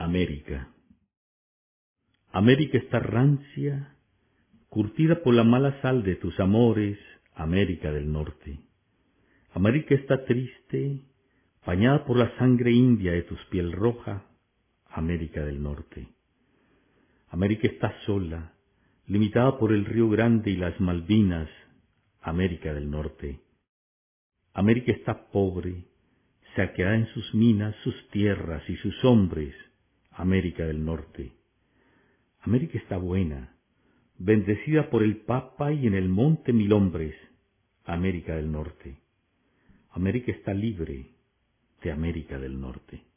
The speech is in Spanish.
América. América está rancia, curtida por la mala sal de tus amores, América del Norte. América está triste, bañada por la sangre india de tus piel roja, América del Norte. América está sola, limitada por el Río Grande y las Malvinas, América del Norte. América está pobre, saqueada en sus minas, sus tierras y sus hombres, América del Norte. América está buena, bendecida por el Papa y en el monte 1000 hombres, América del Norte. América está libre de América del Norte.